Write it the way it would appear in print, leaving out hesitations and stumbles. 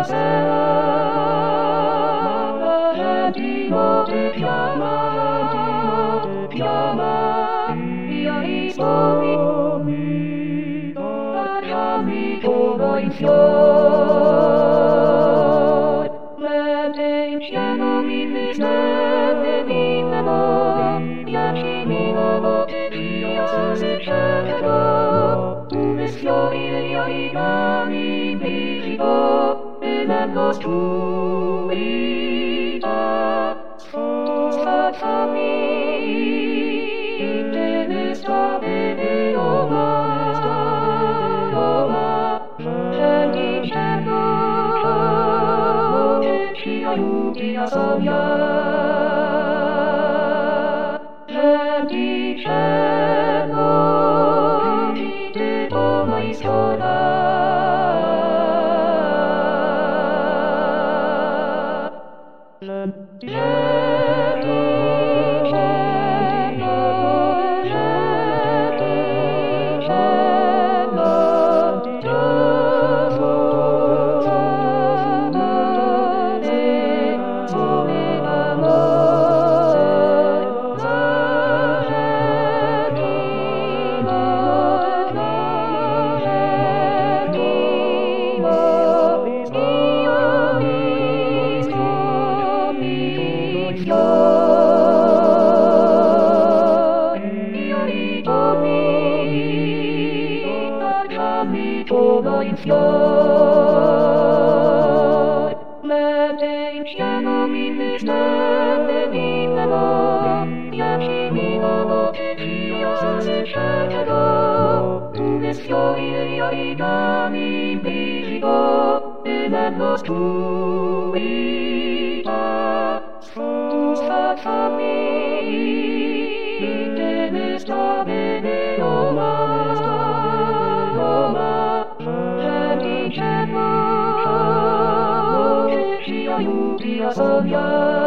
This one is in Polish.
Sentimo te chiama, io rispondi, lasciami come in fior. Mette in cielo mi mistete di amor, piacimi notte io se cercherò, dove fiori e origami vivo, e nello tu vita. Fatami, te ne sta bene Roma, scendi cielo, che ci aiuti a sognare. Scendi cielo, che te toma in in fior, mette in cielo mi mistete di amor, piacimi notte io se cercherò, dove fiori e origami vivo, e nello tu vita. Fatami, te ne sta bene Roma, cielo, che ci aiuti a sognare.